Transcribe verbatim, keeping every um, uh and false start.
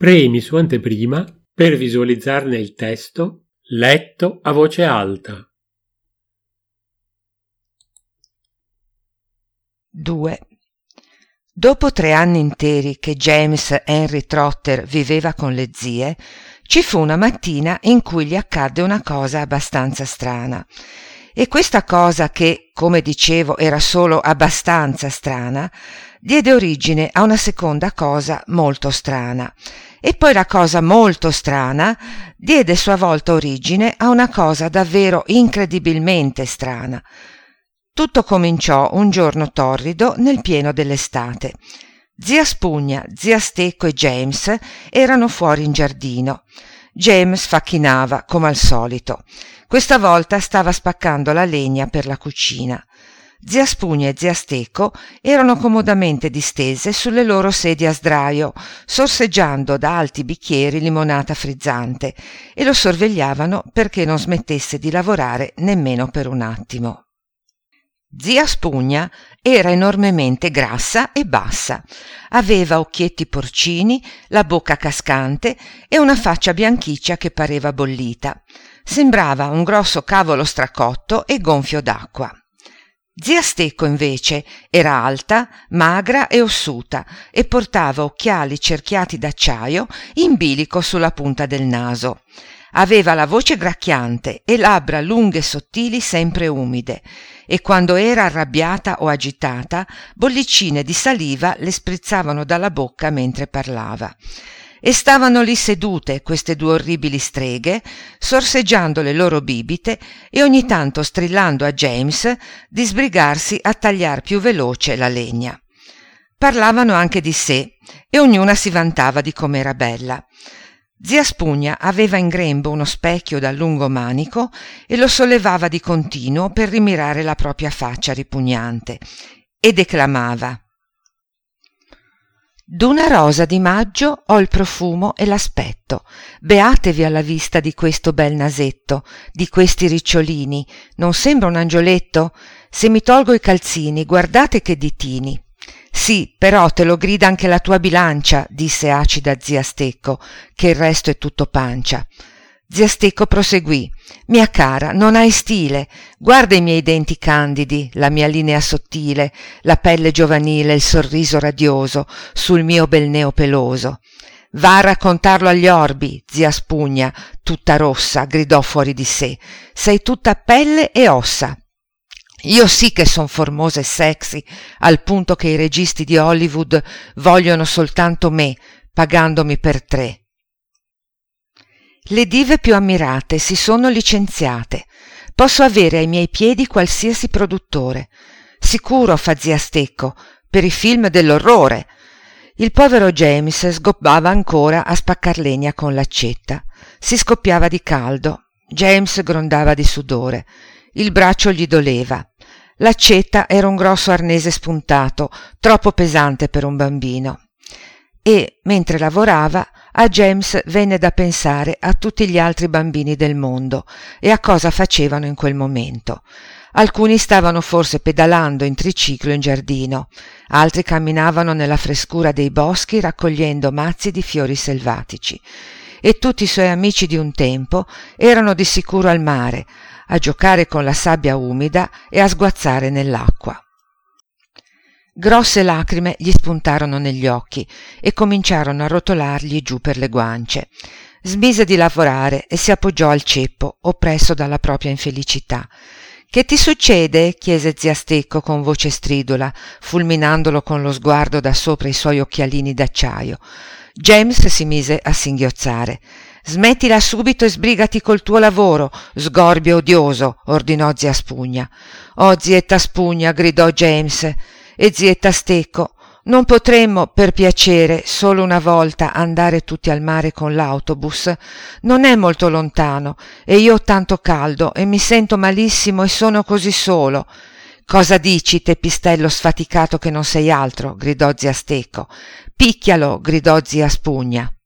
Premi su anteprima per visualizzarne il testo letto a voce alta. due. Dopo tre anni interi che James Henry Trotter viveva con le zie, ci fu una mattina in cui gli accadde una cosa abbastanza strana. E questa cosa, che, come dicevo, era solo abbastanza strana, diede origine a una seconda cosa molto strana. E poi la cosa molto strana diede a sua volta origine a una cosa davvero incredibilmente strana. Tutto cominciò un giorno torrido nel pieno dell'estate. Zia Spugna, zia Stecco e James erano fuori in giardino. James facchinava come al solito. Questa volta stava spaccando la legna per la cucina. Zia Spugna e zia Stecco erano comodamente distese sulle loro sedie a sdraio, sorseggiando da alti bicchieri limonata frizzante, e lo sorvegliavano perché non smettesse di lavorare nemmeno per un attimo. Zia Spugna era enormemente grassa e bassa, aveva occhietti porcini, la bocca cascante e una faccia bianchiccia che pareva bollita. Sembrava un grosso cavolo stracotto e gonfio d'acqua. Zia Stecco invece era alta, magra e ossuta e portava occhiali cerchiati d'acciaio in bilico sulla punta del naso. Aveva la voce gracchiante e labbra lunghe e sottili sempre umide, e quando era arrabbiata o agitata bollicine di saliva le sprizzavano dalla bocca mentre parlava. E stavano lì sedute queste due orribili streghe, sorseggiando le loro bibite e ogni tanto strillando a James di sbrigarsi a tagliar più veloce la legna. Parlavano anche di sé e ognuna si vantava di com'era bella. Zia Spugna aveva in grembo uno specchio dal lungo manico e lo sollevava di continuo per rimirare la propria faccia ripugnante, e declamava: «D'una rosa di maggio ho il profumo e l'aspetto. Beatevi alla vista di questo bel nasetto, di questi ricciolini. Non sembra un angioletto? Se mi tolgo i calzini, guardate che ditini». «Sì, però te lo grida anche la tua bilancia», disse acida zia Stecco, «che il resto è tutto pancia». Zia Stecco proseguì: «Mia cara, non hai stile. Guarda i miei denti candidi, la mia linea sottile, la pelle giovanile, il sorriso radioso sul mio bel neo peloso». «Va a raccontarlo agli orbi, zia Spugna, tutta rossa», gridò fuori di sé. «Sei tutta pelle e ossa. Io sì che son formosa e sexy, al punto che i registi di Hollywood vogliono soltanto me, pagandomi per tre. Le dive più ammirate si sono licenziate. Posso avere ai miei piedi qualsiasi produttore. Sicuro, fa zia Stecco, per i film dell'orrore». Il povero James sgobbava ancora a spaccar legna con l'accetta. Si scoppiava di caldo. James grondava di sudore. Il braccio gli doleva. L'accetta era un grosso arnese spuntato, troppo pesante per un bambino. E, mentre lavorava, a James venne da pensare a tutti gli altri bambini del mondo e a cosa facevano in quel momento. Alcuni stavano forse pedalando in triciclo in giardino, altri camminavano nella frescura dei boschi raccogliendo mazzi di fiori selvatici, e tutti i suoi amici di un tempo erano di sicuro al mare, a giocare con la sabbia umida e a sguazzare nell'acqua. Grosse lacrime gli spuntarono negli occhi e cominciarono a rotolargli giù per le guance. Smise di lavorare e si appoggiò al ceppo, oppresso dalla propria infelicità. «Che ti succede?» chiese zia Stecco con voce stridula, fulminandolo con lo sguardo da sopra i suoi occhialini d'acciaio. James si mise a singhiozzare. «Smettila subito e sbrigati col tuo lavoro, sgorbio odioso», ordinò zia Spugna. «Oh, zietta Spugna», gridò James, «e zietta Stecco, non potremmo, per piacere, solo una volta andare tutti al mare con l'autobus? Non è molto lontano e io ho tanto caldo e mi sento malissimo e sono così solo». «Cosa dici, te pistello sfaticato che non sei altro?» gridò zia Stecco. «Picchialo», gridò zia Spugna.